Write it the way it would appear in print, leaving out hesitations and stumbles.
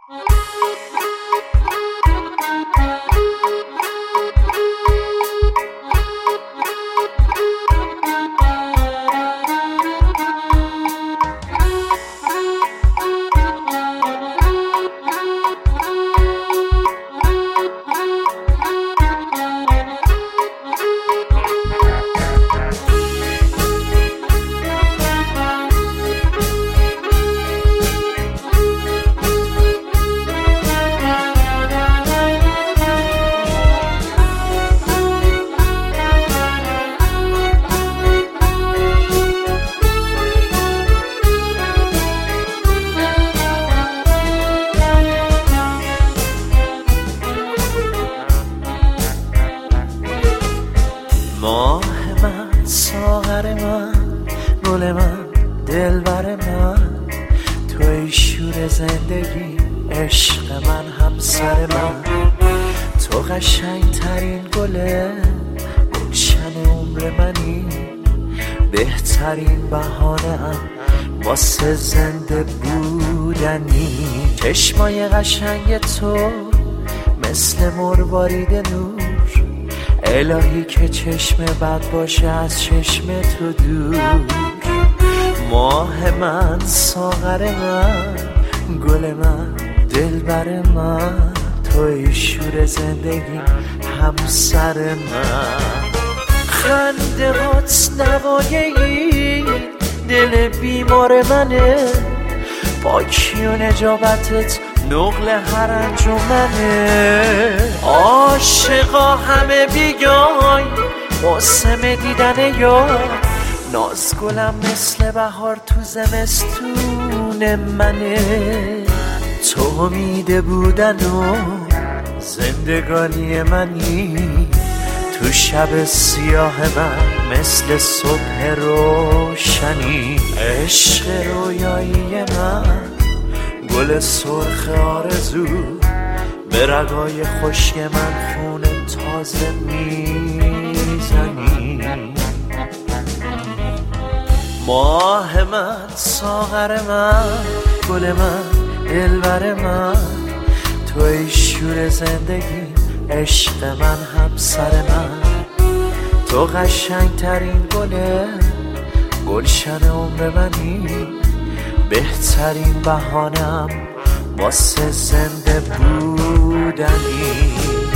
ماه من، ساغر من، گل من، دلبر من، توی شور زندگی، عشق من، همسر من. تو قشنگ ترین گله، گلشن عمر منی، بهترین بهانه ام واسه زنده بودنی. چشمای قشنگ تو مثل مروارید نور، الهی که چشم بد باشه از چشم تو دور. ماه من، ساغر من، گل من، دلبر من، توی شور زندگی، همسر من. خنده هات نوایه‌ای دل بیمار منه، پاکی و نجابتت نقل هر انجمنه. عاشقا همه بیای موسم دیدن یار، نازگلم مثل بهار تو زمستون منه. تو امید بودن و زندگانی منی، تو شب سیاه من مثل صبح روشنی. عشق رویایی من، گل سرخ آرزو، به رگای خشک من خون تازه میزنی. ماه من، ساغر من، گل من، دلبر من، توی شور زندگی، عشق من، همسر من. تو قشنگ ترین گله، گلشن عمر منی، بهترین بهانم واسه زنده بودنی.